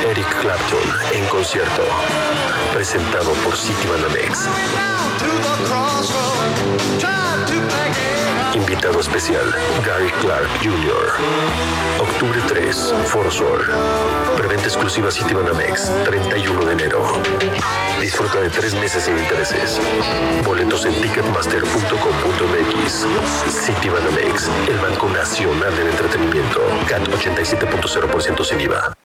Eric Clapton en concierto. Presentado por Citibanamex. Invitado especial, Gary Clark Jr. Octubre 3, Foro Sol. Preventa exclusiva Citibanamex, 31 de enero. Disfruta de 3 meses sin intereses. Boletos en ticketmaster.com.mx. Citibanamex, el Banco Nacional del Entretenimiento. CAT 87.0% sin IVA.